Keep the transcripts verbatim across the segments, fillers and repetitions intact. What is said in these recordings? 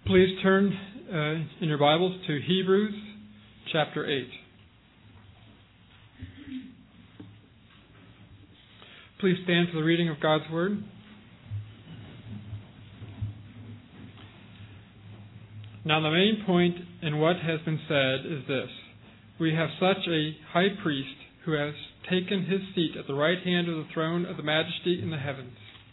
Please turn uh, in your Bibles to Hebrews chapter eight. Please stand for the reading of God's Word. Now the main point in what has been said is this. We have such a high priest who has taken his seat at the right hand of the throne of the majesty in the heavens.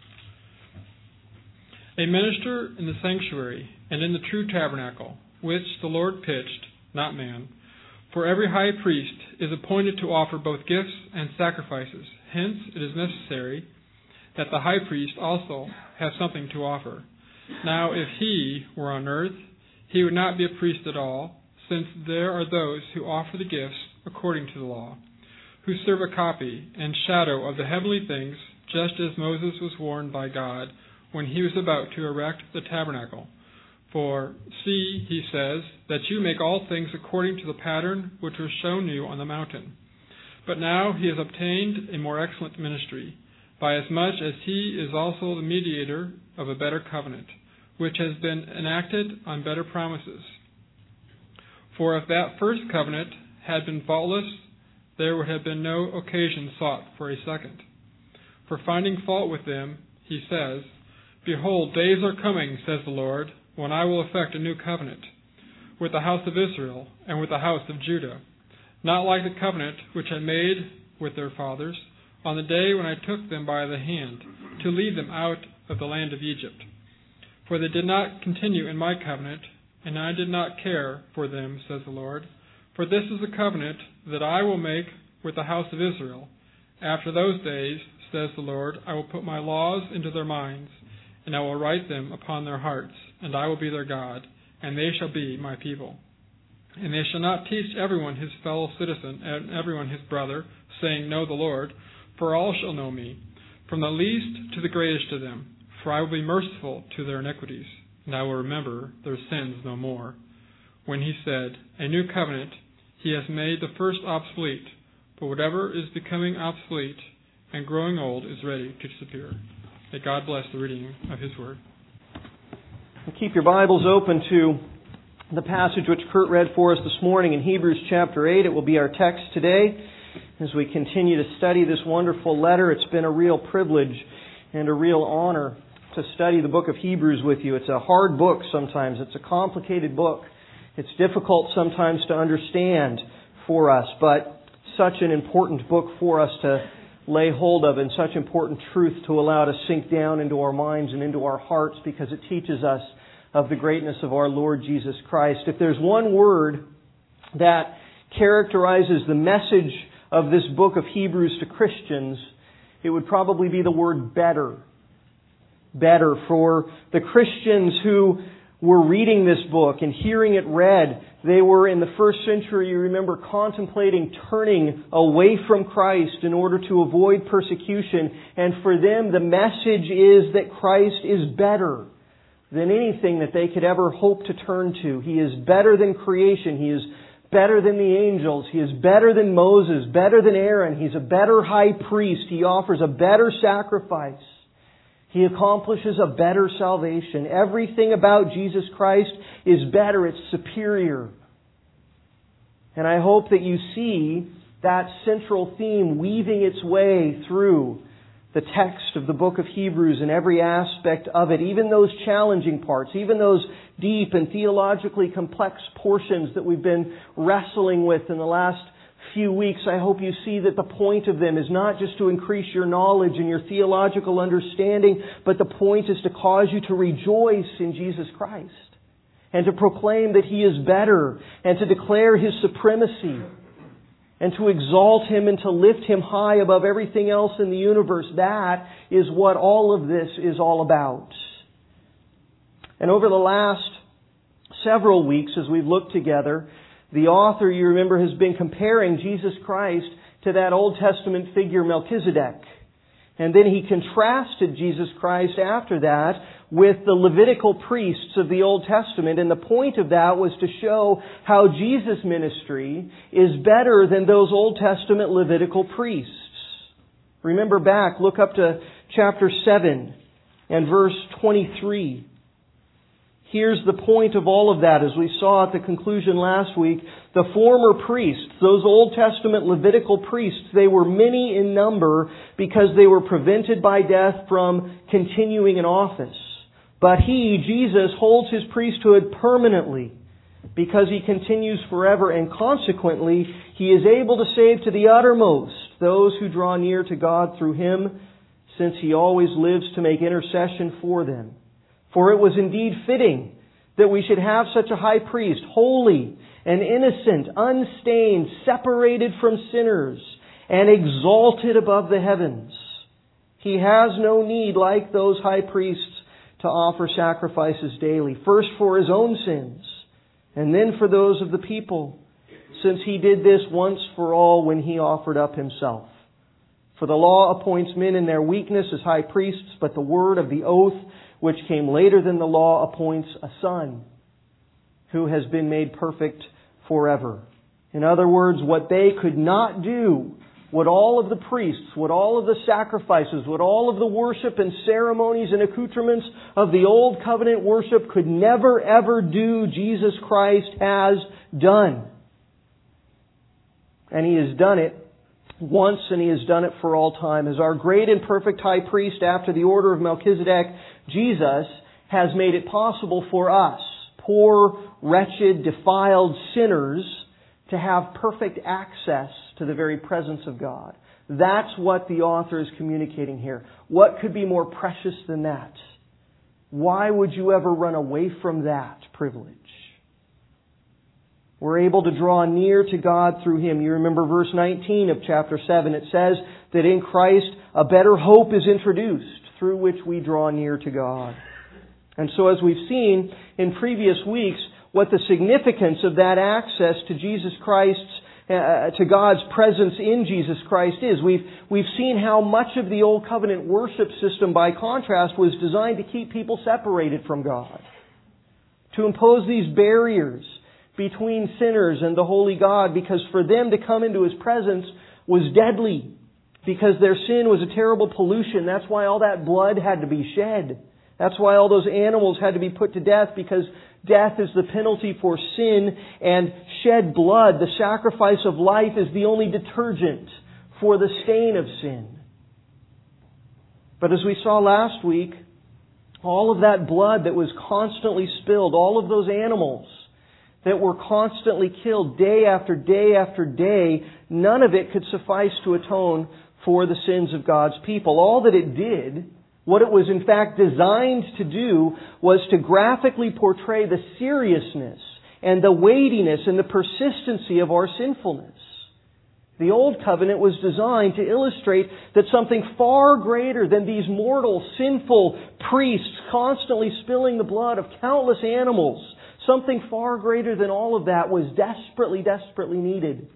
A minister in the sanctuary and in the true tabernacle, which the Lord pitched, not man. For every high priest is appointed to offer both gifts and sacrifices. Hence it is necessary that the high priest also have something to offer. Now if he were on earth, he would not be a priest at all, since there are those who offer the gifts according to the law, who serve a copy and shadow of the heavenly things, just as Moses was warned by God when he was about to erect the tabernacle. For, see, he says, that you make all things according to the pattern which was shown you on the mountain. But now he has obtained a more excellent ministry, by as much as he is also the mediator of a better covenant, which has been enacted on better promises. For if that first covenant had been faultless, there would have been no occasion sought for a second. For finding fault with them, he says, Behold, days are coming, says the Lord, when I will effect a new covenant with the house of Israel and with the house of Judah, not like the covenant which I made with their fathers on the day when I took them by the hand to lead them out of the land of Egypt. For they did not continue in my covenant, and I did not care for them, says the Lord. For this is the covenant that I will make with the house of Israel. After those days, says the Lord, I will put my laws into their minds, and I will write them upon their hearts, and I will be their God, and they shall be my people. And they shall not teach everyone his fellow citizen, and everyone his brother, saying, Know the Lord, for all shall know me, from the least to the greatest of them. For I will be merciful to their iniquities, and I will remember their sins no more. When he said, A new covenant, he has made the first obsolete, but whatever is becoming obsolete and growing old is ready to disappear. May God bless the reading of His Word. Keep your Bibles open to the passage which Kurt read for us this morning in Hebrews chapter eight. It will be our text today as we continue to study this wonderful letter. It's been a real privilege and a real honor to study the book of Hebrews with you. It's a hard book sometimes. It's a complicated book. It's difficult sometimes to understand for us, but such an important book for us to lay hold of, and such important truth to allow to sink down into our minds and into our hearts, because it teaches us of the greatness of our Lord Jesus Christ. If there's one word that characterizes the message of this book of Hebrews to Christians, it would probably be the word better. Better. For the Christians who were reading this book and hearing it read, they were in the first century, you remember, contemplating turning away from Christ in order to avoid persecution. And for them, the message is that Christ is better than anything that they could ever hope to turn to. He is better than creation. He is better than the angels. He is better than Moses, better than Aaron. He's a better high priest. He offers a better sacrifice. He accomplishes a better salvation. Everything about Jesus Christ is better. It's superior. And I hope that you see that central theme weaving its way through the text of the book of Hebrews in every aspect of it, even those challenging parts, even those deep and theologically complex portions that we've been wrestling with in the last few weeks. I hope you see that the point of them is not just to increase your knowledge and your theological understanding, but the point is to cause you to rejoice in Jesus Christ and to proclaim that He is better and to declare His supremacy and to exalt Him and to lift Him high above everything else in the universe. That is what all of this is all about. And over the last several weeks, as we've looked together, the author, you remember, has been comparing Jesus Christ to that Old Testament figure Melchizedek. And then he contrasted Jesus Christ after that with the Levitical priests of the Old Testament. And the point of that was to show how Jesus' ministry is better than those Old Testament Levitical priests. Remember back, look up to chapter seven and verse twenty-three. Here's the point of all of that. As we saw at the conclusion last week, the former priests, those Old Testament Levitical priests, they were many in number because they were prevented by death from continuing in office. But He, Jesus, holds His priesthood permanently because He continues forever, and consequently, He is able to save to the uttermost those who draw near to God through Him, since He always lives to make intercession for them. For it was indeed fitting that we should have such a high priest, holy and innocent, unstained, separated from sinners, and exalted above the heavens. He has no need, like those high priests, to offer sacrifices daily, first for His own sins, and then for those of the people, since He did this once for all when He offered up Himself. For the law appoints men in their weakness as high priests, but the word of the oath, which came later than the law, appoints a Son who has been made perfect forever. In other words, what they could not do, what all of the priests, what all of the sacrifices, what all of the worship and ceremonies and accoutrements of the Old Covenant worship could never ever do, Jesus Christ has done. And He has done it once, and He has done it for all time. As our great and perfect high priest after the order of Melchizedek, Jesus has made it possible for us, poor, wretched, defiled sinners, to have perfect access to the very presence of God. That's what the author is communicating here. What could be more precious than that? Why would you ever run away from that privilege? We're able to draw near to God through Him. You remember verse nineteen of chapter seven. It says that in Christ a better hope is introduced through which we draw near to God. And so as we've seen in previous weeks, what the significance of that access to Jesus Christ's, uh, to God's presence in Jesus Christ is. We've, we've seen how much of the Old Covenant worship system, by contrast, was designed to keep people separated from God. To impose these barriers between sinners and the holy God, because for them to come into His presence was deadly. Because their sin was a terrible pollution. That's why all that blood had to be shed. That's why all those animals had to be put to death, because death is the penalty for sin, and shed blood, the sacrifice of life, is the only detergent for the stain of sin. But as we saw last week, all of that blood that was constantly spilled, all of those animals that were constantly killed day after day after day, none of it could suffice to atone for the sins of God's people. All that it did, what it was in fact designed to do, was to graphically portray the seriousness and the weightiness and the persistency of our sinfulness. The Old Covenant was designed to illustrate that something far greater than these mortal, sinful priests constantly spilling the blood of countless animals, something far greater than all of that was desperately, desperately needed.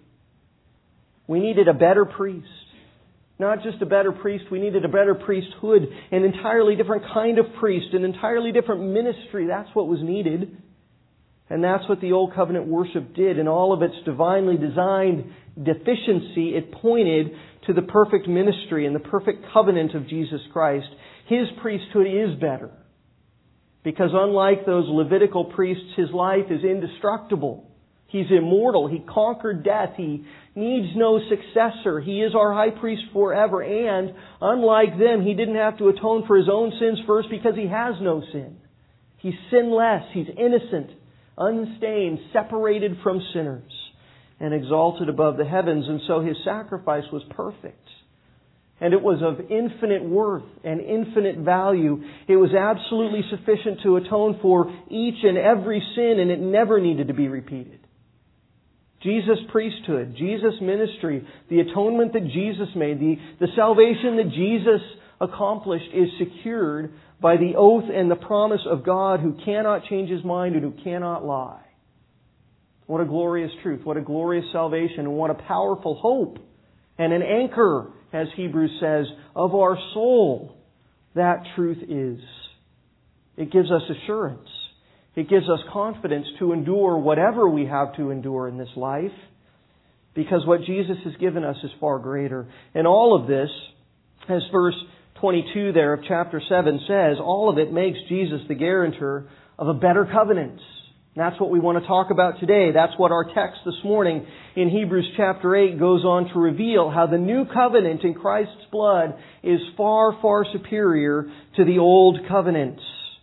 We needed a better priest. Not just a better priest, we needed a better priesthood, an entirely different kind of priest, an entirely different ministry. That's what was needed. And that's what the Old Covenant worship did. In all of its divinely designed deficiency, it pointed to the perfect ministry and the perfect covenant of Jesus Christ. His priesthood is better. Because unlike those Levitical priests, His life is indestructible. He's immortal. He conquered death. He needs no successor. He is our high priest forever. And unlike them, He didn't have to atone for His own sins first because He has no sin. He's sinless. He's innocent, unstained, separated from sinners, and exalted above the heavens. And so His sacrifice was perfect. And it was of infinite worth and infinite value. It was absolutely sufficient to atone for each and every sin, and it never needed to be repeated. Jesus' priesthood, Jesus' ministry, the atonement that Jesus made, the, the salvation that Jesus accomplished is secured by the oath and the promise of God, who cannot change His mind and who cannot lie. What a glorious truth. What a glorious salvation. And what a powerful hope and an anchor, as Hebrews says, of our soul. That truth is. It gives us assurance. It gives us confidence to endure whatever we have to endure in this life, because what Jesus has given us is far greater. And all of this, as verse twenty-two there of chapter seven says, all of it makes Jesus the guarantor of a better covenant. That's what we want to talk about today. That's what our text this morning in Hebrews chapter eight goes on to reveal, how the new covenant in Christ's blood is far, far superior to the old covenant.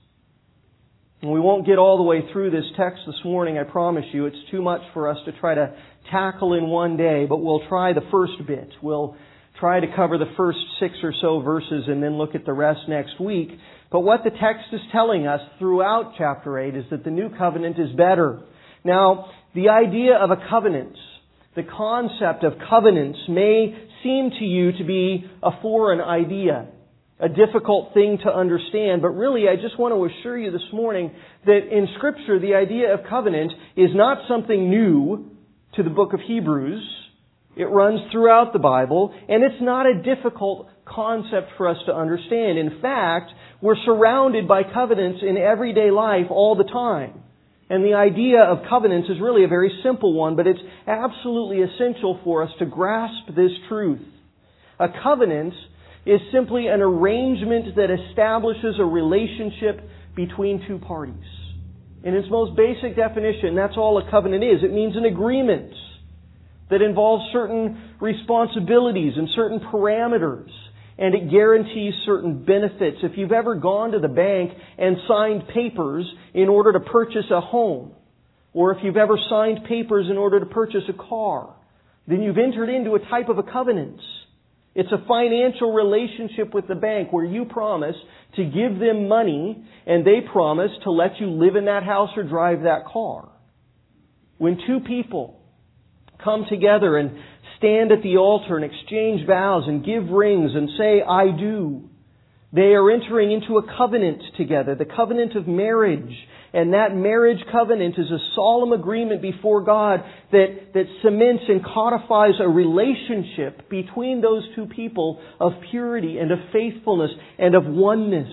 And we won't get all the way through this text this morning, I promise you. It's too much for us to try to tackle in one day, but we'll try the first bit. We'll try to cover the first six or so verses and then look at the rest next week. But what the text is telling us throughout chapter eight is that the new covenant is better. Now, the idea of a covenant, the concept of covenants, may seem to you to be a foreign idea, a difficult thing to understand. But really, I just want to assure you this morning that in Scripture, the idea of covenant is not something new to the book of Hebrews. It runs throughout the Bible, and it's not a difficult concept for us to understand. In fact, we're surrounded by covenants in everyday life all the time. And the idea of covenants is really a very simple one, but it's absolutely essential for us to grasp this truth. A covenant is simply an arrangement that establishes a relationship between two parties. In its most basic definition, that's all a covenant is. It means an agreement that involves certain responsibilities and certain parameters, and it guarantees certain benefits. If you've ever gone to the bank and signed papers in order to purchase a home, or if you've ever signed papers in order to purchase a car, then you've entered into a type of a covenant. It's a financial relationship with the bank where you promise to give them money and they promise to let you live in that house or drive that car. When two people come together and stand at the altar and exchange vows and give rings and say, I do, they are entering into a covenant together, the covenant of marriage. And that marriage covenant is a solemn agreement before God that, that cements and codifies a relationship between those two people of purity and of faithfulness and of oneness.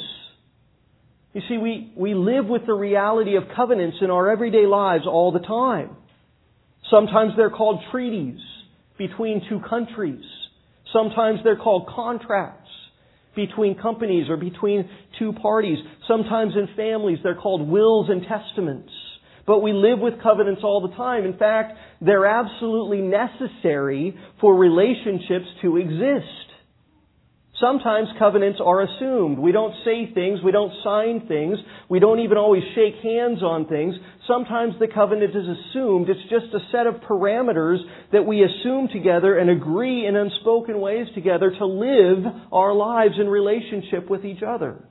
You see, we, we live with the reality of covenants in our everyday lives all the time. Sometimes they're called treaties between two countries. Sometimes they're called contracts between companies or between two parties. Sometimes in families they're called wills and testaments. But we live with covenants all the time. In fact, they're absolutely necessary for relationships to exist. Sometimes covenants are assumed. We don't say things, we don't sign things, we don't even always shake hands on things. Sometimes the covenant is assumed. It's just a set of parameters that we assume together and agree in unspoken ways together to live our lives in relationship with each other.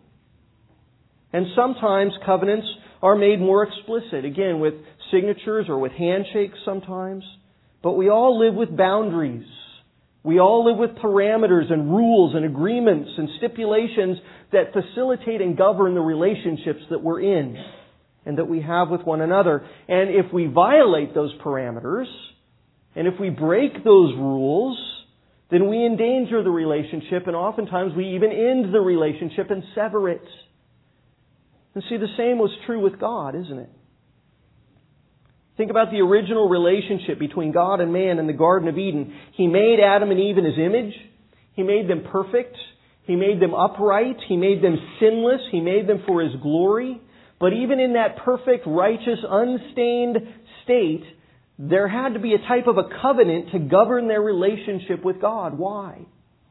And sometimes covenants are made more explicit, again with signatures or with handshakes sometimes. But we all live with boundaries. We all live with parameters and rules and agreements and stipulations that facilitate and govern the relationships that we're in and that we have with one another. And if we violate those parameters, and if we break those rules, then we endanger the relationship, and oftentimes we even end the relationship and sever it. And see, the same was true with God, isn't it? Think about the original relationship between God and man in the Garden of Eden. He made Adam and Eve in His image. He made them perfect. He made them upright. He made them sinless. He made them for His glory. But even in that perfect, righteous, unstained state, there had to be a type of a covenant to govern their relationship with God. Why?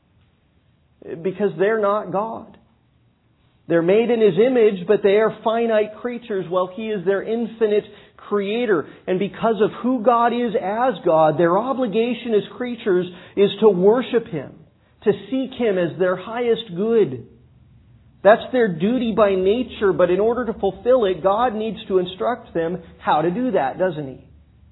Because they're not God. They're made in His image, but they are finite creatures while He is their infinite Creator. And because of who God is as God, their obligation as creatures is to worship Him, to seek Him as their highest good. That's their duty by nature, but in order to fulfill it, God needs to instruct them how to do that, doesn't He?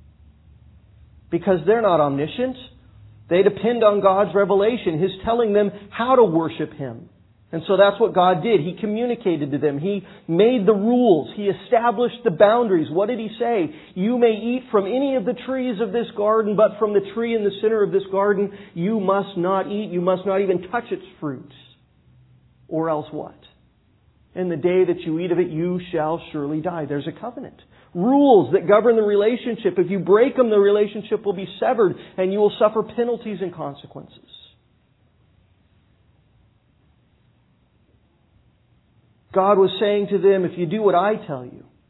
Because they're not omniscient. They depend on God's revelation, His telling them how to worship Him. And so that's what God did. He communicated to them. He made the rules. He established the boundaries. What did He say? You may eat from any of the trees of this garden, but from the tree in the center of this garden, you must not eat. You must not even touch its fruits. Or else what? In the day that you eat of it, you shall surely die. There's a covenant. Rules that govern the relationship. If you break them, the relationship will be severed and you will suffer penalties and consequences. God was saying to them, if you do what I tell you,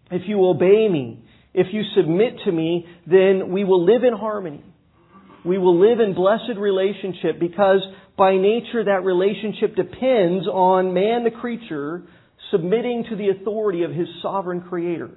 if you obey me, if you submit to me, then we will live in harmony. We will live in blessed relationship because by nature that relationship depends on man the creature submitting to the authority of His sovereign Creator.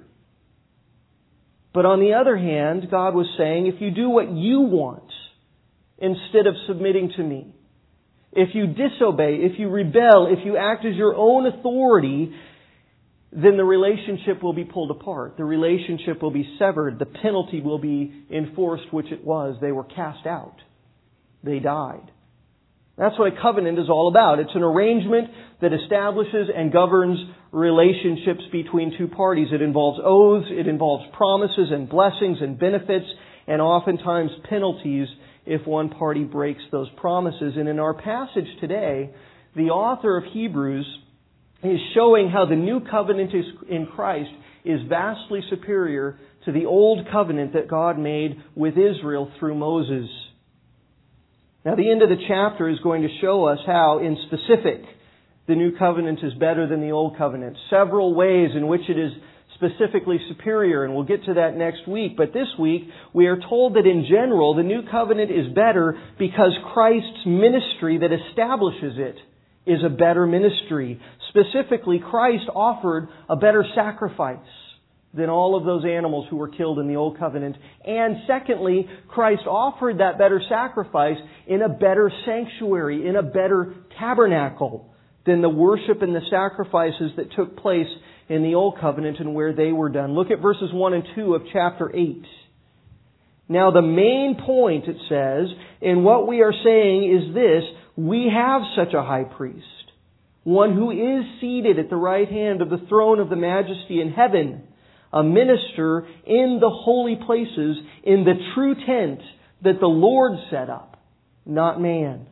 But on the other hand, God was saying, if you do what you want instead of submitting to me, if you disobey, if you rebel, if you act as your own authority, then the relationship will be pulled apart. The relationship will be severed. The penalty will be enforced, which it was. They were cast out. They died. That's what a covenant is all about. It's an arrangement that establishes and governs relationships between two parties. It involves oaths, it involves promises and blessings and benefits, and oftentimes penalties if one party breaks those promises. And in our passage today, the author of Hebrews is showing how the new covenant is, in Christ is vastly superior to the old covenant that God made with Israel through Moses. Now, the end of the chapter is going to show us how, in specific, the new covenant is better than the old covenant. Several ways in which it is specifically superior, and we'll get to that next week. But this week, we are told that in general, the new covenant is better because Christ's ministry that establishes it is a better ministry. Specifically, Christ offered a better sacrifice than all of those animals who were killed in the Old Covenant. And secondly, Christ offered that better sacrifice in a better sanctuary, in a better tabernacle than the worship and the sacrifices that took place in the Old Covenant and where they were done. Look at verses one and two of chapter eight. Now the main point, it says, in what we are saying is this: we have such a high priest, one who is seated at the right hand of the throne of the majesty in heaven, a minister in the holy places, in the true tent that the Lord set up, not man.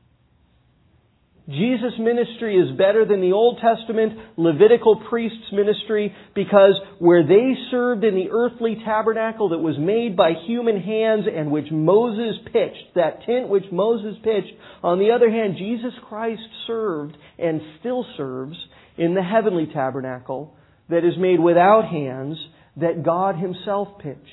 Jesus' ministry is better than the Old Testament Levitical priest's ministry because where they served in the earthly tabernacle that was made by human hands and which Moses pitched, that tent which Moses pitched, on the other hand, Jesus Christ served and still serves in the heavenly tabernacle that is made without hands, that God Himself pitched.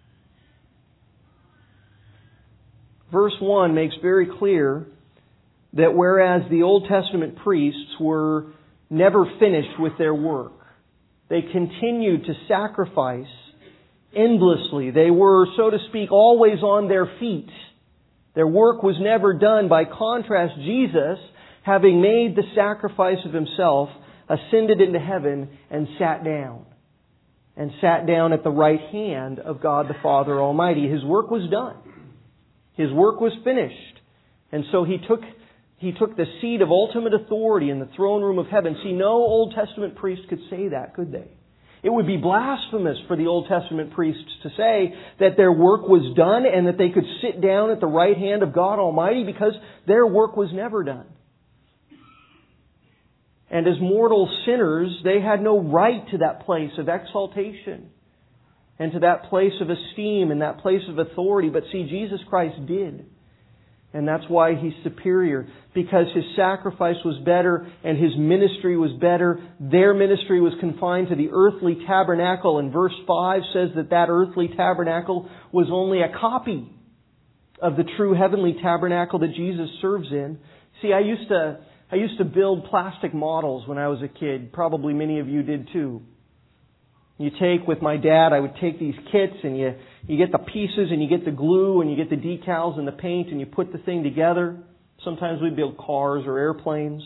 Verse one makes very clear that whereas the Old Testament priests were never finished with their work, they continued to sacrifice endlessly. They were, so to speak, always on their feet. Their work was never done. By contrast, Jesus, having made the sacrifice of Himself, ascended into heaven and sat down. And sat down at the right hand of God the Father Almighty. His work was done. His work was finished. And so He took He took the seat of ultimate authority in the throne room of heaven. See, no Old Testament priest could say that, could they? It would be blasphemous for the Old Testament priests to say that their work was done and that they could sit down at the right hand of God Almighty because their work was never done. And as mortal sinners, they had no right to that place of exaltation and to that place of esteem and that place of authority. But see, Jesus Christ did. And that's why He's superior. Because His sacrifice was better and His ministry was better. Their ministry was confined to the earthly tabernacle. And verse five says that that earthly tabernacle was only a copy of the true heavenly tabernacle that Jesus serves in. See, I used to, I used to build plastic models when I was a kid. Probably many of you did too. You take, with my dad, I would take these kits and you, you get the pieces and you get the glue and you get the decals and the paint and you put the thing together. Sometimes we'd build cars or airplanes.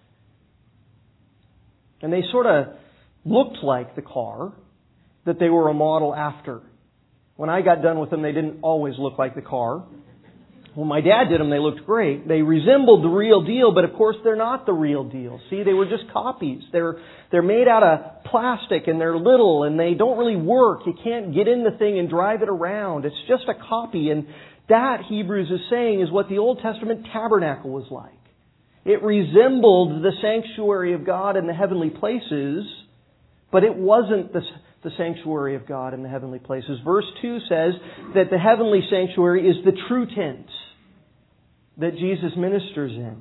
And they sort of looked like the car that they were a model after. When I got done with them, they didn't always look like the car. When my dad did them, they looked great. They resembled the real deal, but of course they're not the real deal. See, they were just copies. They're they're made out of plastic and they're little and they don't really work. You can't get in the thing and drive it around. It's just a copy. And that, Hebrews is saying, is what the Old Testament tabernacle was like. It resembled the sanctuary of God in the heavenly places, but it wasn't the the sanctuary of God in the heavenly places. Verse two says that the heavenly sanctuary is the true tent that Jesus ministers in.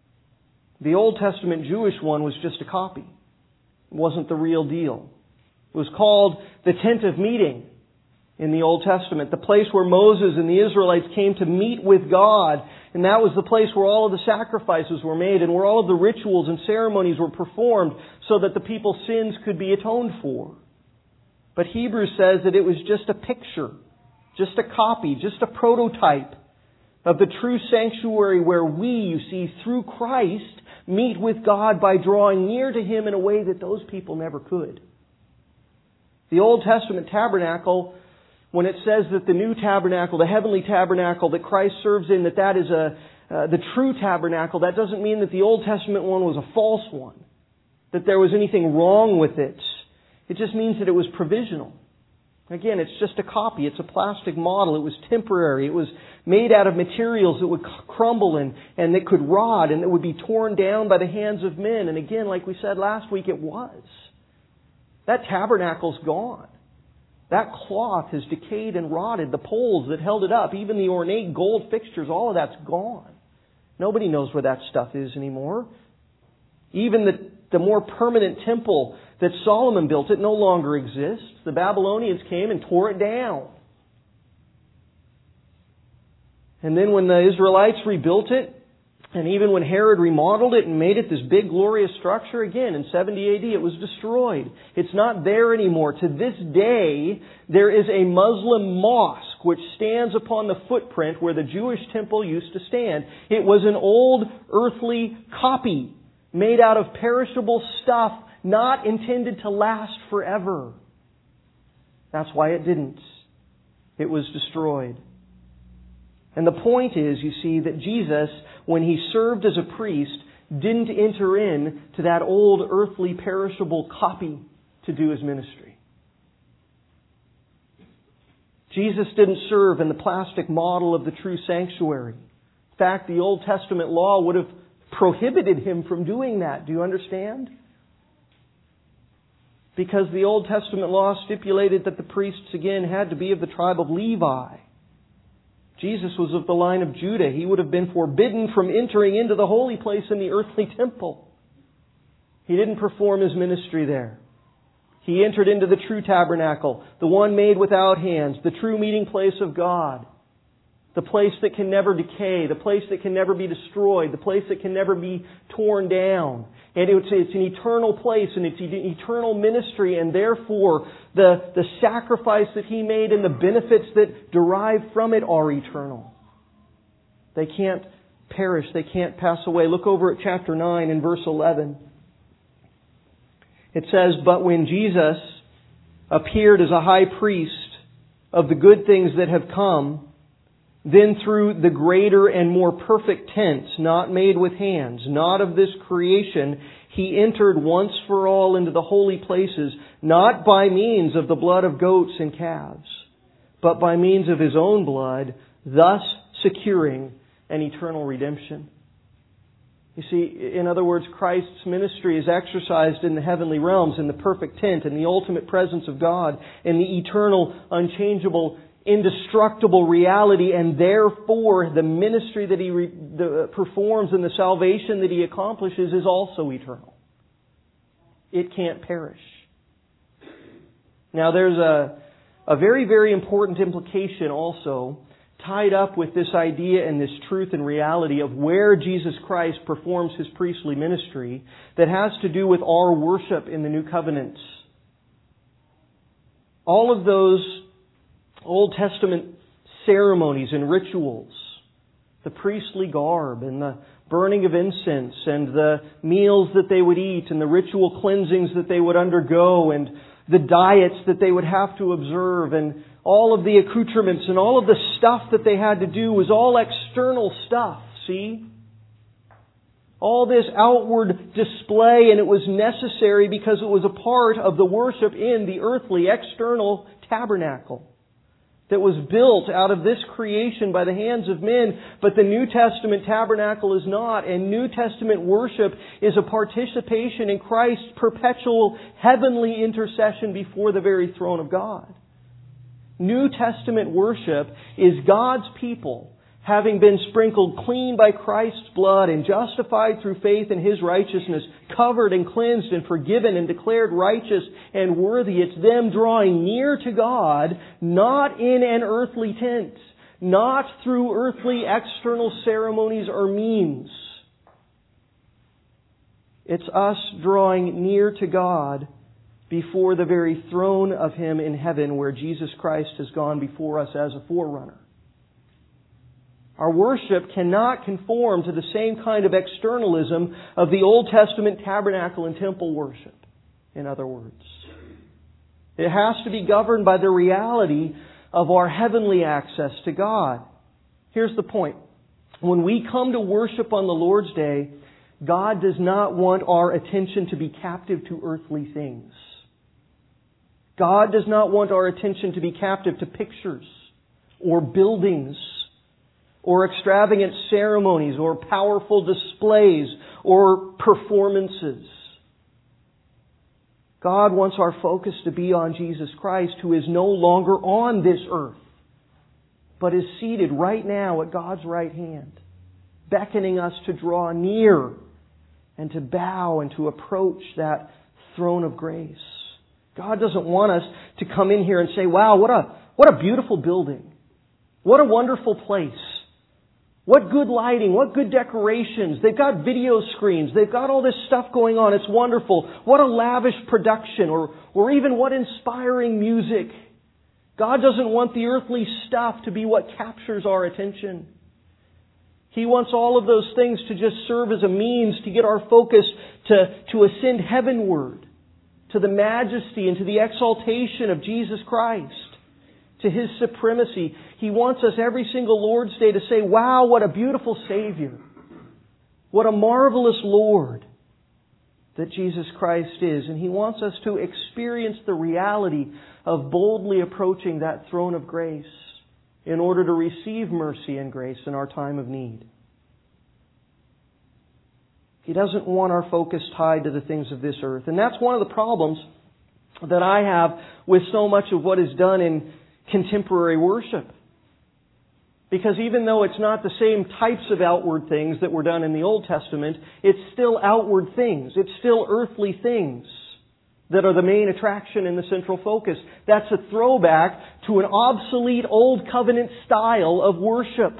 The Old Testament Jewish one was just a copy. It wasn't the real deal. It was called the tent of meeting in the Old Testament, the place where Moses and the Israelites came to meet with God. And that was the place where all of the sacrifices were made and where all of the rituals and ceremonies were performed so that the people's sins could be atoned for. But Hebrews says that it was just a picture, just a copy, just a prototype of the true sanctuary where we, you see, through Christ, meet with God by drawing near to Him in a way that those people never could. The Old Testament tabernacle, when it says that the new tabernacle, the heavenly tabernacle that Christ serves in, that that is a uh, the true tabernacle, that doesn't mean that the Old Testament one was a false one, that there was anything wrong with it. It just means that it was provisional. Again, it's just a copy. It's a plastic model. It was temporary. It was made out of materials that would crumble and, and that could rot and that would be torn down by the hands of men. And again, like we said last week, it was. That tabernacle's gone. That cloth has decayed and rotted. The poles that held it up, even the ornate gold fixtures, all of that's gone. Nobody knows where that stuff is anymore. Even the, the more permanent temple that Solomon built, it no longer exists. The Babylonians came and tore it down. And then when the Israelites rebuilt it, and even when Herod remodeled it and made it this big glorious structure, again in seventy A D it was destroyed. It's not there anymore. To this day, there is a Muslim mosque which stands upon the footprint where the Jewish temple used to stand. It was an old earthly copy made out of perishable stuff, not intended to last forever. That's why it didn't. It was destroyed. And the point is, you see, that Jesus, when He served as a priest, didn't enter in to that old earthly perishable copy to do His ministry. Jesus didn't serve in the plastic model of the true sanctuary. In fact, the Old Testament law would have prohibited Him from doing that. Do you understand? Because the Old Testament law stipulated that the priests, again, had to be of the tribe of Levi. Jesus was of the line of Judah. He would have been forbidden from entering into the holy place in the earthly temple. He didn't perform His ministry there. He entered into the true tabernacle, the one made without hands, the true meeting place of God, the place that can never decay, the place that can never be destroyed, the place that can never be torn down. And it's, it's an eternal place and it's an eternal ministry, and therefore the, the sacrifice that He made and the benefits that derive from it are eternal. They can't perish. They can't pass away. Look over at chapter nine and verse eleven. It says, "But when Jesus appeared as a high priest of the good things that have come, then through the greater and more perfect tent, not made with hands, not of this creation, He entered once for all into the holy places, not by means of the blood of goats and calves, but by means of His own blood, thus securing an eternal redemption." You see, in other words, Christ's ministry is exercised in the heavenly realms, in the perfect tent, in the ultimate presence of God, in the eternal, unchangeable, indestructible reality, and therefore the ministry that He re, the, performs and the salvation that He accomplishes is also eternal. It can't perish. Now there's a, a very, very important implication also tied up with this idea and this truth and reality of where Jesus Christ performs His priestly ministry that has to do with our worship in the New Covenant. All of those Old Testament ceremonies and rituals, the priestly garb and the burning of incense and the meals that they would eat and the ritual cleansings that they would undergo and the diets that they would have to observe and all of the accoutrements and all of the stuff that they had to do was all external stuff, see? All this outward display, and it was necessary because it was a part of the worship in the earthly external tabernacle that was built out of this creation by the hands of men. But the New Testament tabernacle is not. And New Testament worship is a participation in Christ's perpetual heavenly intercession before the very throne of God. New Testament worship is God's people having been sprinkled clean by Christ's blood and justified through faith in His righteousness, covered and cleansed and forgiven and declared righteous and worthy. It's them drawing near to God, not in an earthly tent, not through earthly external ceremonies or means. It's us drawing near to God before the very throne of Him in heaven, where Jesus Christ has gone before us as a forerunner. Our worship cannot conform to the same kind of externalism of the Old Testament tabernacle and temple worship, in other words. It has to be governed by the reality of our heavenly access to God. Here's the point. When we come to worship on the Lord's Day, God does not want our attention to be captive to earthly things. God does not want our attention to be captive to pictures or buildings or extravagant ceremonies or powerful displays or performances. God wants our focus to be on Jesus Christ, who is no longer on this earth, but is seated right now at God's right hand, beckoning us to draw near and to bow and to approach that throne of grace. God doesn't want us to come in here and say, wow, what a, what a beautiful building. What a wonderful place. What good lighting, what good decorations. They've got video screens. They've got all this stuff going on. It's wonderful. What a lavish production, or, or even what inspiring music. God doesn't want the earthly stuff to be what captures our attention. He wants all of those things to just serve as a means to get our focus to, to ascend heavenward, to the majesty and to the exaltation of Jesus Christ, to His supremacy. He wants us every single Lord's Day to say, wow, what a beautiful Savior. What a marvelous Lord that Jesus Christ is. And He wants us to experience the reality of boldly approaching that throne of grace in order to receive mercy and grace in our time of need. He doesn't want our focus tied to the things of this earth. And that's one of the problems that I have with so much of what is done in contemporary worship. Because even though it's not the same types of outward things that were done in the Old Testament, it's still outward things. It's still earthly things that are the main attraction and the central focus. That's a throwback to an obsolete Old Covenant style of worship.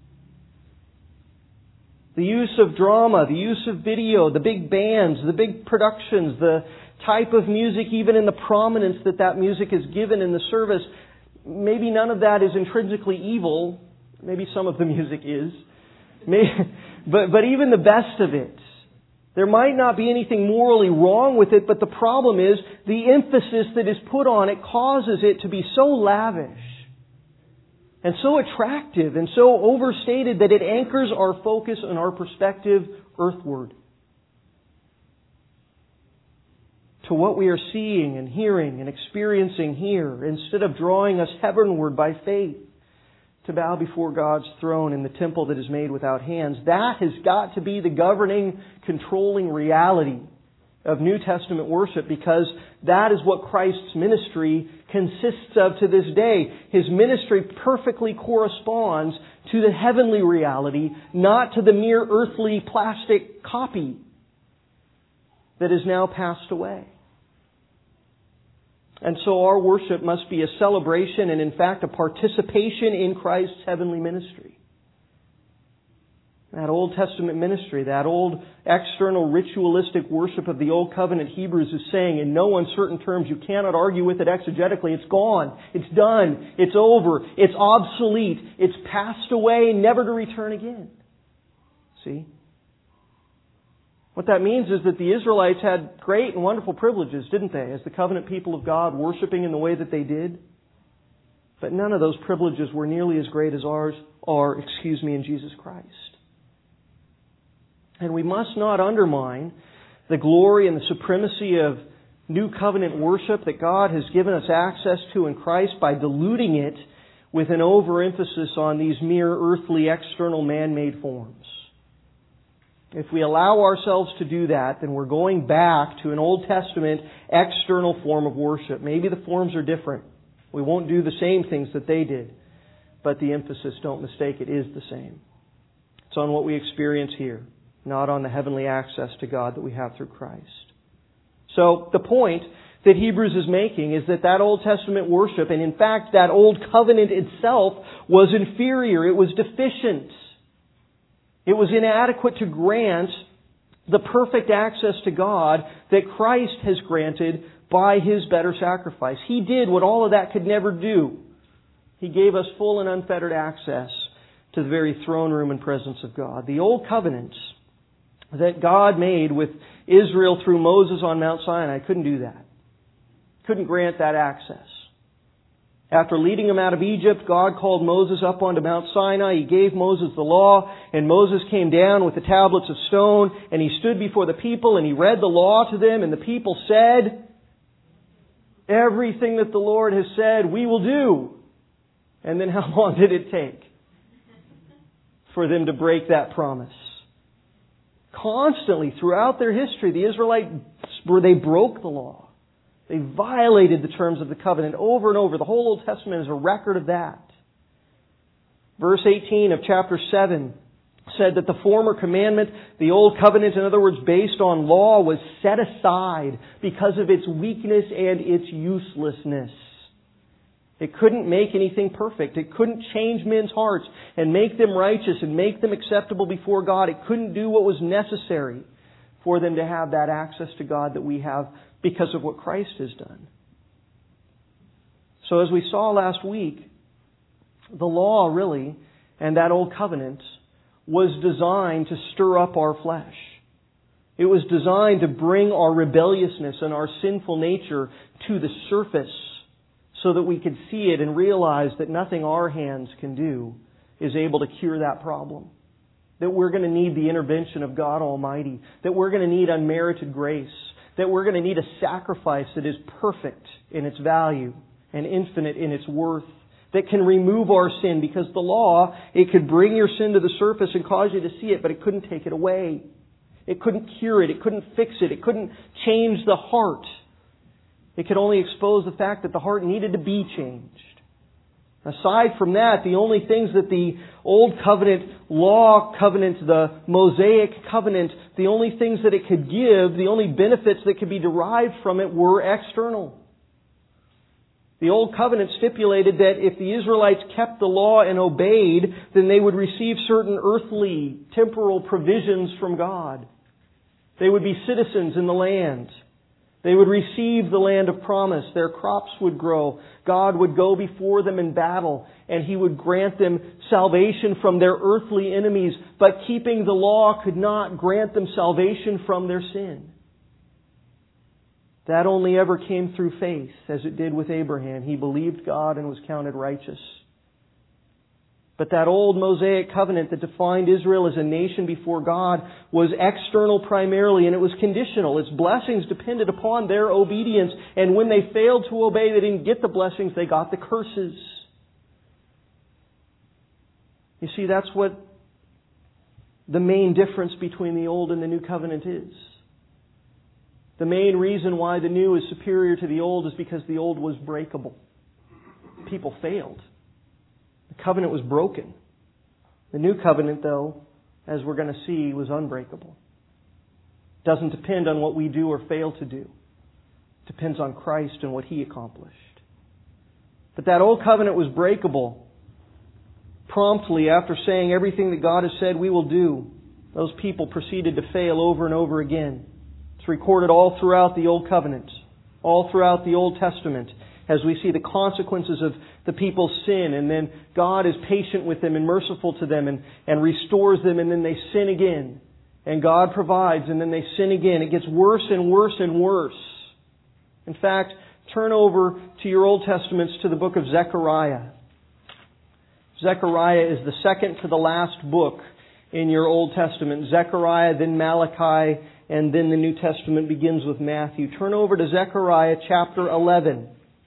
The use of drama, the use of video, the big bands, the big productions, the type of music, even in the prominence that that music is given in the service. Maybe none of that is intrinsically evil. Maybe some of the music is. Maybe, but, but even the best of it. There might not be anything morally wrong with it, but the problem is the emphasis that is put on it causes it to be so lavish and so attractive and so overstated that it anchors our focus and our perspective earthward, to what we are seeing and hearing and experiencing here, instead of drawing us heavenward by faith to bow before God's throne in the temple that is made without hands. That has got to be the governing, controlling reality of New Testament worship, because that is what Christ's ministry consists of to this day. His ministry perfectly corresponds to the heavenly reality, not to the mere earthly plastic copy that is now passed away. And so our worship must be a celebration and, in fact, a participation in Christ's heavenly ministry. That Old Testament ministry, that old external ritualistic worship of the Old Covenant Hebrews is saying in no uncertain terms, you cannot argue with it exegetically. It's gone. It's done. It's over. It's obsolete. It's passed away, never to return again. See? What that means is that the Israelites had great and wonderful privileges, didn't they, as the covenant people of God, worshiping in the way that they did? But none of those privileges were nearly as great as ours are, excuse me, in Jesus Christ. And we must not undermine the glory and the supremacy of new covenant worship that God has given us access to in Christ by diluting it with an overemphasis on these mere earthly, external, man-made forms. If we allow ourselves to do that, then we're going back to an Old Testament external form of worship. Maybe the forms are different. We won't do the same things that they did. but the emphasis, don't mistake it, is the same. It's on what we experience here, not on the heavenly access to God that we have through Christ. So the point that Hebrews is making is that that Old Testament worship, and in fact that Old Covenant itself, was inferior. It was deficient. It was inadequate to grant the perfect access to God that Christ has granted by His better sacrifice. He did what all of that could never do. He gave us full and unfettered access to the very throne room and presence of God. The Old Covenant that God made with Israel through Moses on Mount Sinai couldn't do that. Couldn't grant that access. After leading them out of Egypt, God called Moses up onto Mount Sinai. He gave Moses the law, and Moses came down with the tablets of stone, and he stood before the people, and he read the law to them, and the people said, "Everything that the Lord has said, we will do." And then how long did it take for them to break that promise? Constantly, throughout their history, the Israelites, where they broke the law. They violated the terms of the covenant over and over. The whole Old Testament is a record of that. Verse eighteen of chapter seven said that the former commandment, the Old Covenant, in other words, based on law, was set aside because of its weakness and its uselessness. It couldn't make anything perfect. It couldn't change men's hearts and make them righteous and make them acceptable before God. It couldn't do what was necessary for them to have that access to God that we have because of what Christ has done. So as we saw last week, the law really, and that Old Covenant, was designed to stir up our flesh. It was designed to bring our rebelliousness and our sinful nature to the surface so that we could see it and realize that nothing our hands can do is able to cure that problem. That we're going to need the intervention of God Almighty. That we're going to need unmerited grace. That we're going to need a sacrifice that is perfect in its value and infinite in its worth. That can remove our sin, because the law, it could bring your sin to the surface and cause you to see it, but it couldn't take it away. It couldn't cure it. It couldn't fix it. It couldn't change the heart. It could only expose the fact that the heart needed to be changed. Aside from that, the only things that the Old Covenant law covenant, the Mosaic covenant, the only things that it could give, the only benefits that could be derived from it were external. The Old Covenant stipulated that if the Israelites kept the law and obeyed, then they would receive certain earthly, temporal provisions from God. They would be citizens in the land. They would receive the land of promise. Their crops would grow. God would go before them in battle, and He would grant them salvation from their earthly enemies. But keeping the law could not grant them salvation from their sin. That only ever came through faith, as it did with Abraham. He believed God and was counted righteous. But that old Mosaic covenant that defined Israel as a nation before God was external primarily, and it was conditional. Its blessings depended upon their obedience. And when they failed to obey, they didn't get the blessings, they got the curses. You see, that's what the main difference between the old and the new covenant is. The main reason why the new is superior to the old is because the old was breakable. People failed. The covenant was broken. The new covenant, though, as we're going to see, was unbreakable. It doesn't depend on what we do or fail to do. It depends on Christ and what He accomplished. But that old covenant was breakable. Promptly, after saying everything that God has said we will do, those people proceeded to fail over and over again. It's recorded all throughout the Old Covenant, all throughout the Old Testament, as we see the consequences of the people's sin, and then God is patient with them and merciful to them and, and restores them, and then they sin again. And God provides, and then they sin again. It gets worse and worse and worse. In fact, turn over to your Old Testaments to the book of Zechariah. Zechariah is the second to the last book in your Old Testament. Zechariah, then Malachi, and then the New Testament begins with Matthew. Turn over to Zechariah chapter eleven.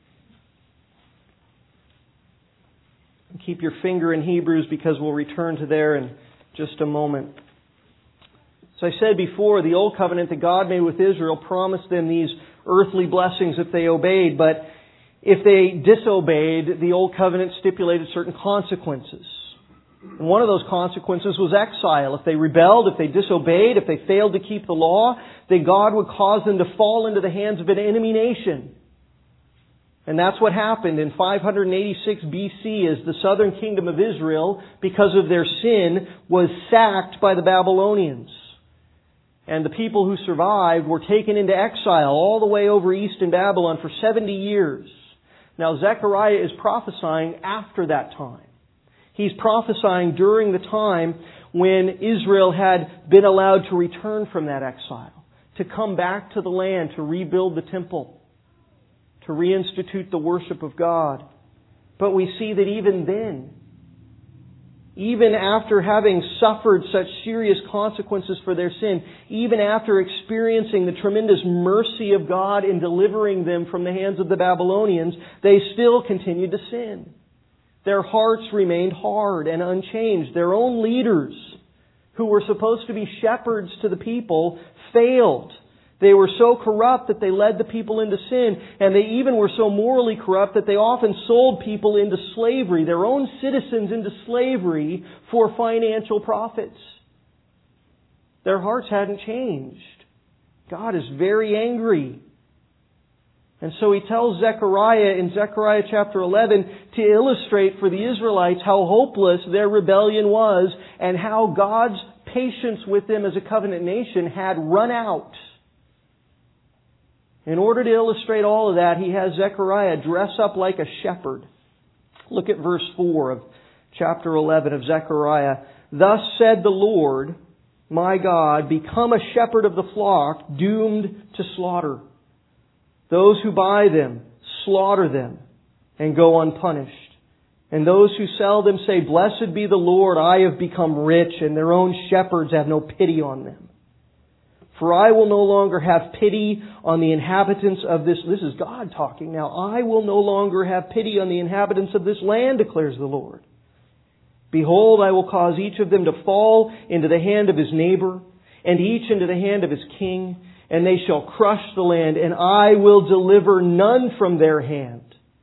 Keep your finger in Hebrews, because we'll return to there in just a moment. As I said before, the Old Covenant that God made with Israel promised them these earthly blessings if they obeyed, but if they disobeyed, the Old Covenant stipulated certain consequences. And one of those consequences was exile. If they rebelled, if they disobeyed, if they failed to keep the law, then God would cause them to fall into the hands of an enemy nation. And that's what happened in five eighty-six B C as the southern kingdom of Israel, because of their sin, was sacked by the Babylonians. And the people who survived were taken into exile all the way over east in Babylon for seventy years. Now Zechariah is prophesying after that time. He's prophesying during the time when Israel had been allowed to return from that exile, to come back to the land, to rebuild the temple, to reinstitute the worship of God. But we see that even then, even after having suffered such serious consequences for their sin, even after experiencing the tremendous mercy of God in delivering them from the hands of the Babylonians, they still continued to sin. Their hearts remained hard and unchanged. Their own leaders, who were supposed to be shepherds to the people, failed. They were so corrupt that they led the people into sin, and they even were so morally corrupt that they often sold people into slavery, their own citizens into slavery for financial profits. Their hearts hadn't changed. God is very angry. And so He tells Zechariah in Zechariah chapter eleven to illustrate for the Israelites how hopeless their rebellion was and how God's patience with them as a covenant nation had run out. In order to illustrate all of that, He has Zechariah dress up like a shepherd. Look at verse four of chapter eleven of Zechariah. Thus said the Lord, my God, become a shepherd of the flock, doomed to slaughter. Those who buy them, slaughter them, and go unpunished. And those who sell them say, blessed be the Lord, I have become rich, and their own shepherds have no pity on them. For I will no longer have pity on the inhabitants of this... This is God talking now. I will no longer have pity on the inhabitants of this land, declares the Lord. Behold, I will cause each of them to fall into the hand of his neighbor, and each into the hand of his king, and they shall crush the land, and I will deliver none from their hand.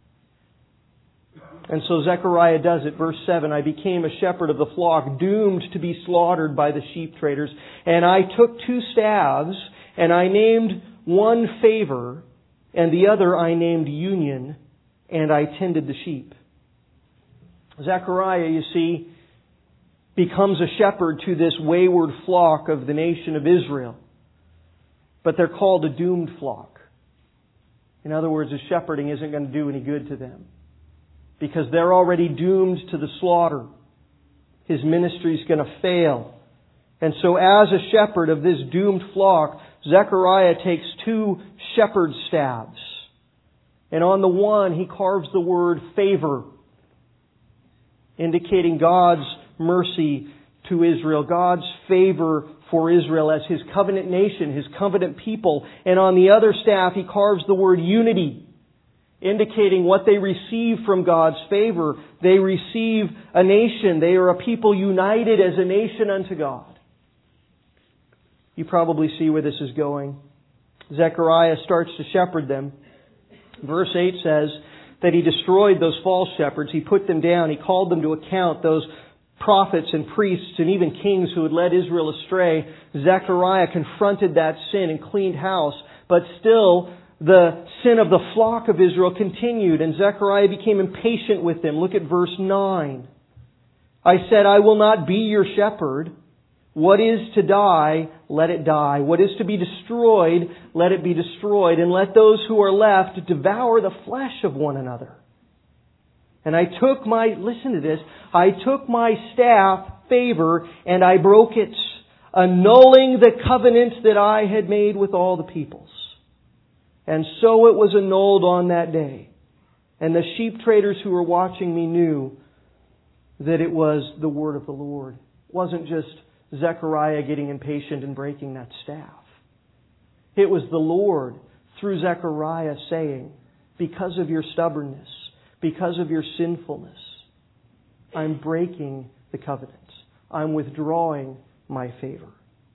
And so Zechariah does it. Verse seven, I became a shepherd of the flock, doomed to be slaughtered by the sheep traders. And I took two staves, and I named one favor, and the other I named union, and I tended the sheep. Zechariah, you see, becomes a shepherd to this wayward flock of the nation of Israel. But they're called a doomed flock. In other words, his shepherding isn't going to do any good to them, because they're already doomed to the slaughter. His ministry is going to fail. And so as a shepherd of this doomed flock, Zechariah takes two shepherd's staves. And on the one, he carves the word favor, indicating God's mercy to Israel, God's favor for Israel as His covenant nation, His covenant people. And on the other staff, he carves the word unity, indicating what they receive from God's favor. They receive a nation. They are a people united as a nation unto God. You probably see where this is going. Zechariah starts to shepherd them. Verse eight says that he destroyed those false shepherds. He put them down. He called them to account, those prophets and priests and even kings who had led Israel astray. Zechariah confronted that sin and cleaned house. But still, the sin of the flock of Israel continued, and Zechariah became impatient with them. Look at verse nine. I said, I will not be your shepherd. What is to die, let it die. What is to be destroyed, let it be destroyed. And let those who are left devour the flesh of one another. And I took my, listen to this, I took my staff, favor, and I broke it, annulling the covenant that I had made with all the peoples. And so it was annulled on that day. And the sheep traders who were watching me knew that it was the word of the Lord. It wasn't just Zechariah getting impatient and breaking that staff. It was the Lord, through Zechariah, saying, because of your stubbornness, because of your sinfulness, I'm breaking the covenant. I'm withdrawing my favor.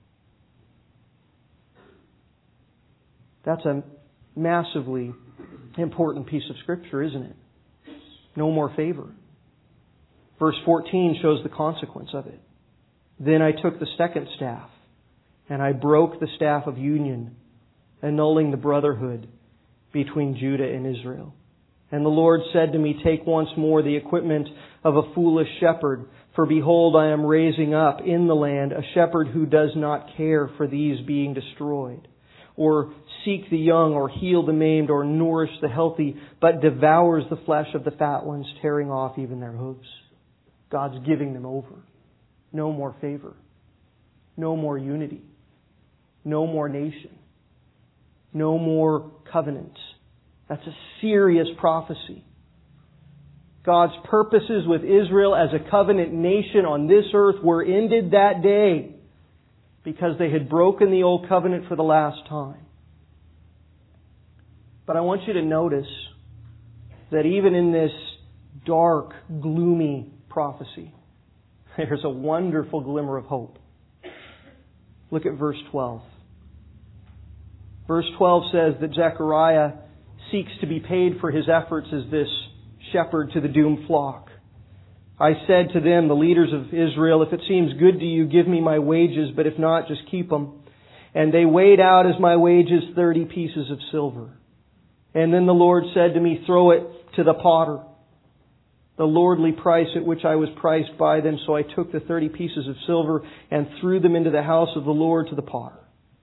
That's a massively Important piece of Scripture, isn't it? No more favor. Verse fourteen shows the consequence of it. Then I took the second staff, and I broke the staff of union, annulling the brotherhood between Judah and Israel. And the Lord said to me, take once more the equipment of a foolish shepherd, for behold, I am raising up in the land a shepherd who does not care for these being destroyed, or seek the young, or heal the maimed, or nourish the healthy, but devours the flesh of the fat ones, tearing off even their hooves. God's giving them over. No more favor. No more unity. No more nation. No more covenant. That's a serious prophecy. God's purposes with Israel as a covenant nation on this earth were ended that day because they had broken the old covenant for the last time. But I want you to notice that even in this dark, gloomy prophecy, there's a wonderful glimmer of hope. Look at verse twelve. Verse twelve says that Zechariah seeks to be paid for his efforts as this shepherd to the doomed flock. I said to them, the leaders of Israel, if it seems good to you, give me my wages, but if not, just keep them. And they weighed out as my wages thirty pieces of silver. And then the Lord said to me, throw it to the potter, the lordly price at which I was priced by them. So I took the thirty pieces of silver and threw them into the house of the Lord to the potter.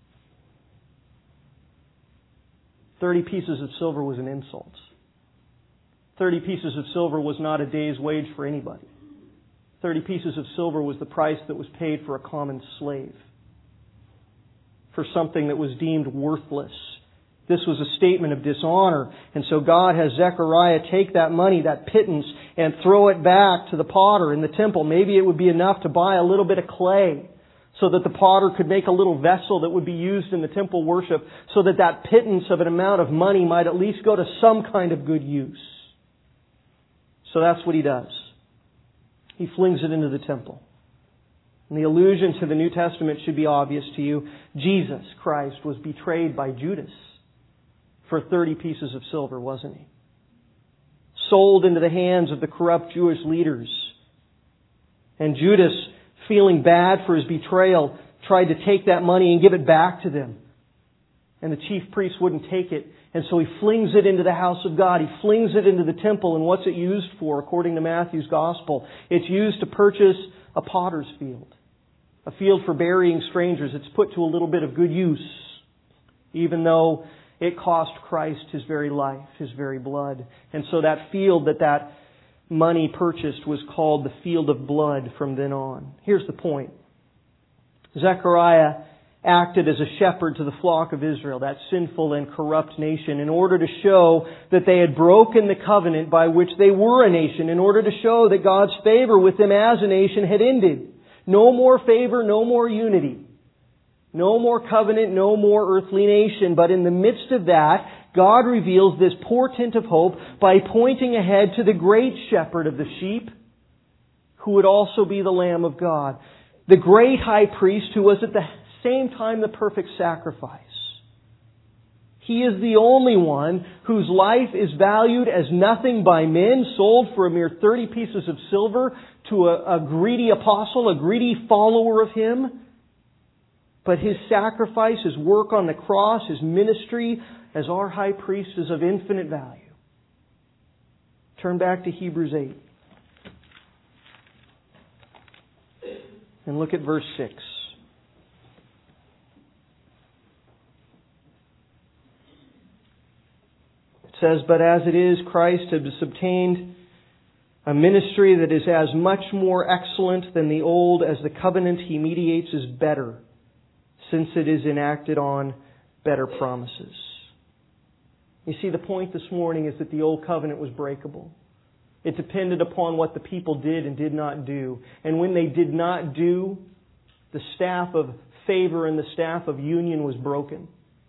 Thirty pieces of silver was an insult. Thirty pieces of silver was not a day's wage for anybody. Thirty pieces of silver was the price that was paid for a common slave, for something that was deemed worthless. This was a statement of dishonor. And so God has Zechariah take that money, that pittance, and throw it back to the potter in the temple. Maybe it would be enough to buy a little bit of clay so that the potter could make a little vessel that would be used in the temple worship, so that that pittance of an amount of money might at least go to some kind of good use. So that's what he does. He flings it into the temple. And the allusion to the New Testament should be obvious to you. Jesus Christ was betrayed by Judas for thirty pieces of silver, wasn't he? Sold into the hands of the corrupt Jewish leaders. And Judas, feeling bad for his betrayal, tried to take that money and give it back to them. And the chief priest wouldn't take it. And so he flings it into the house of God. He flings it into the temple. And what's it used for, according to Matthew's Gospel? It's used to purchase a potter's field. A field for burying strangers. It's put to a little bit of good use, even though it cost Christ His very life, His very blood. And so that field that that money purchased was called the field of blood from then on. Here's the point. Zechariah acted as a shepherd to the flock of Israel, that sinful and corrupt nation, in order to show that they had broken the covenant by which they were a nation, in order to show that God's favor with them as a nation had ended. No more favor, no more unity. No more covenant, no more earthly nation. But in the midst of that, God reveals this portent of hope by pointing ahead to the great shepherd of the sheep, who would also be the Lamb of God. The great high priest who was at the same time the perfect sacrifice. He is the only one whose life is valued as nothing by men, sold for a mere thirty pieces of silver to a, a greedy apostle, a greedy follower of Him. But His sacrifice, His work on the cross, His ministry as our high priest is of infinite value. Turn back to Hebrews eight. And look at verse six. It says, but as it is, Christ has obtained a ministry that is as much more excellent than the old as the covenant He mediates is better, since it is enacted on better promises. You see, the point this morning is that the old covenant was breakable. It depended upon what the people did and did not do. And when they did not do, the staff of favor and the staff of union was broken.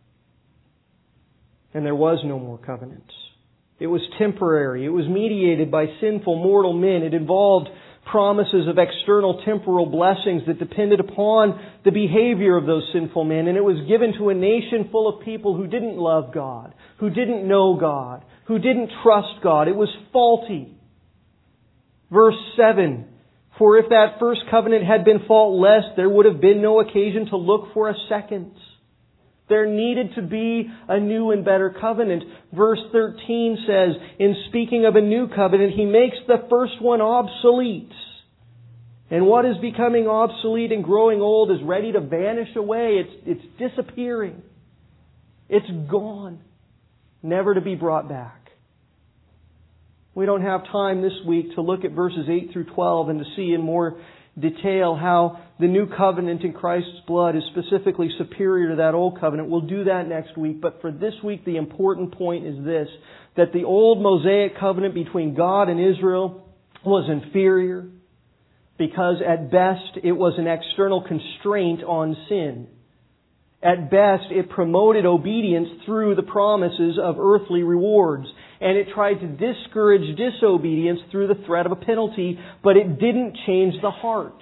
And there was no more covenant. It was temporary. It was mediated by sinful mortal men. It involved promises of external temporal blessings that depended upon the behavior of those sinful men. And it was given to a nation full of people who didn't love God, who didn't know God, who didn't trust God. It was faulty. Verse seven, for if that first covenant had been faultless, there would have been no occasion to look for a second. There needed to be a new and better covenant. Verse thirteen says, in speaking of a new covenant, He makes the first one obsolete. And what is becoming obsolete and growing old is ready to vanish away. It's, it's disappearing. It's gone. Never to be brought back. We don't have time this week to look at verses eight through twelve and to see in more detail how the new covenant in Christ's blood is specifically superior to that old covenant. We'll do that next week. But for this week, the important point is this, that the old Mosaic covenant between God and Israel was inferior because at best it was an external constraint on sin. At best, it promoted obedience through the promises of earthly rewards. And it tried to discourage disobedience through the threat of a penalty, but it didn't change the heart.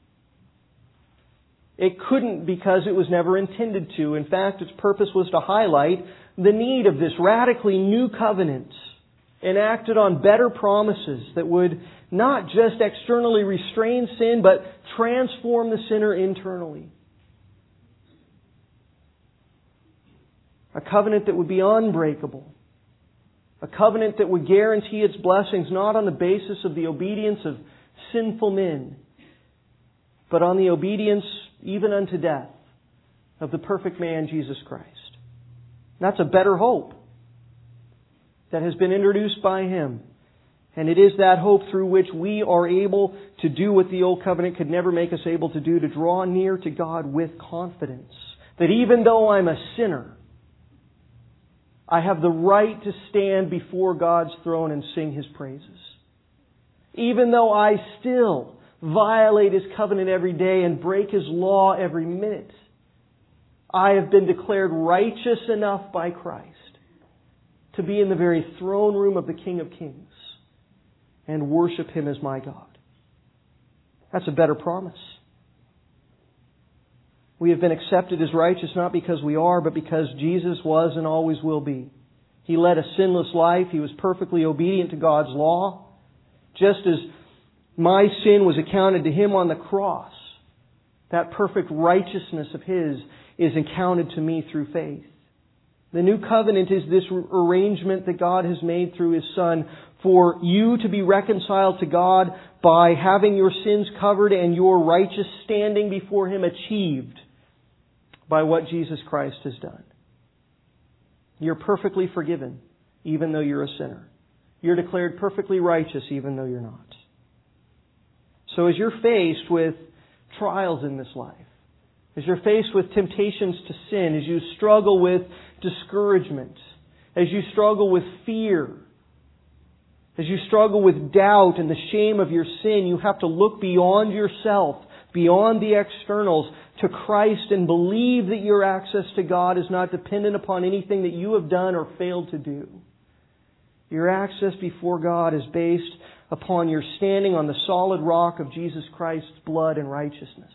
It couldn't because it was never intended to. In fact, its purpose was to highlight the need of this radically new covenant enacted on better promises that would not just externally restrain sin, but transform the sinner internally. A covenant that would be unbreakable. A covenant that would guarantee its blessings not on the basis of the obedience of sinful men, but on the obedience, even unto death, of the perfect man, Jesus Christ. That's a better hope that has been introduced by Him. And it is that hope through which we are able to do what the old covenant could never make us able to do, to draw near to God with confidence. That even though I'm a sinner, I have the right to stand before God's throne and sing His praises. Even though I still violate His covenant every day and break His law every minute, I have been declared righteous enough by Christ to be in the very throne room of the King of Kings and worship Him as my God. That's a better promise. We have been accepted as righteous not because we are, but because Jesus was and always will be. He led a sinless life. He was perfectly obedient to God's law. Just as my sin was accounted to Him on the cross, that perfect righteousness of His is accounted to me through faith. The new covenant is this arrangement that God has made through His Son for you to be reconciled to God by having your sins covered and your righteous standing before Him achieved by what Jesus Christ has done. You're perfectly forgiven, even though you're a sinner. You're declared perfectly righteous, even though you're not. So as you're faced with trials in this life, as you're faced with temptations to sin, as you struggle with discouragement, as you struggle with fear, as you struggle with doubt and the shame of your sin, you have to look beyond yourself, beyond the externals, to Christ and believe that your access to God is not dependent upon anything that you have done or failed to do. Your access before God is based upon your standing on the solid rock of Jesus Christ's blood and righteousness.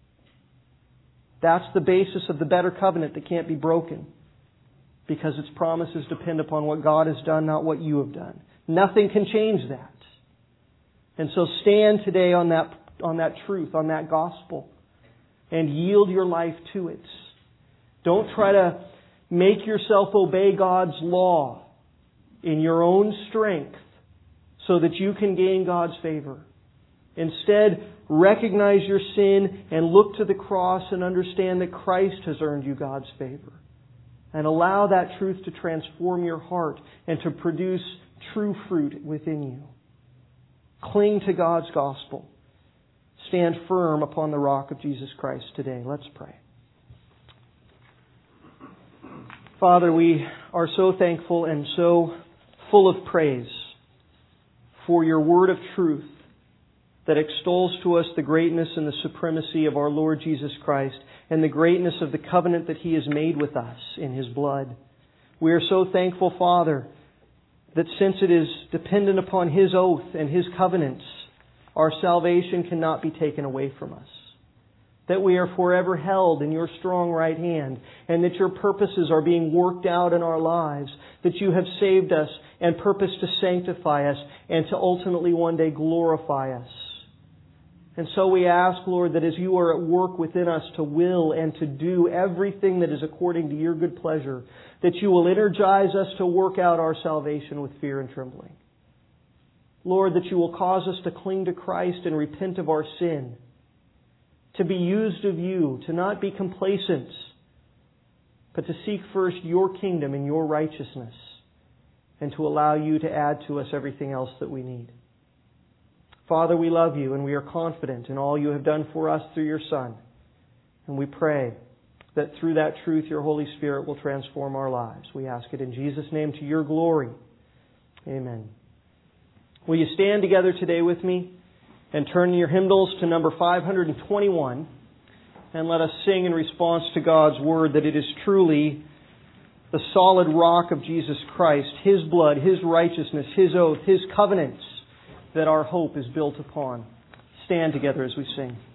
That's the basis of the better covenant that can't be broken, because its promises depend upon what God has done, not what you have done. Nothing can change that. And so stand today on that, on that truth, on that gospel, and yield your life to it. Don't try to make yourself obey God's law in your own strength so that you can gain God's favor. Instead, recognize your sin and look to the cross and understand that Christ has earned you God's favor. And allow that truth to transform your heart and to produce true fruit within you. Cling to God's gospel. Stand firm upon the rock of Jesus Christ today. Let's pray. Father, we are so thankful and so full of praise for your word of truth that extols to us the greatness and the supremacy of our Lord Jesus Christ and the greatness of the covenant that He has made with us in His blood. We are so thankful, Father, that since it is dependent upon His oath and His covenants, our salvation cannot be taken away from us. that we are forever held in your strong right hand, and that your purposes are being worked out in our lives, that you have saved us and purpose to sanctify us and to ultimately one day glorify us. And so we ask, Lord, that as you are at work within us to will and to do everything that is according to your good pleasure, that you will energize us to work out our salvation with fear and trembling. Lord, that you will cause us to cling to Christ and repent of our sin, to be used of you, to not be complacent, but to seek first your kingdom and your righteousness, and to allow you to add to us everything else that we need. Father, we love you and we are confident in all you have done for us through your Son. And we pray that through that truth your Holy Spirit will transform our lives. We ask it in Jesus' name to your glory. Amen. Will you stand together today with me and turn your hymnals to number five hundred twenty-one, and let us sing in response to God's Word that it is truly the solid rock of Jesus Christ, His blood, His righteousness, His oath, His covenants, that our hope is built upon. Stand together as we sing.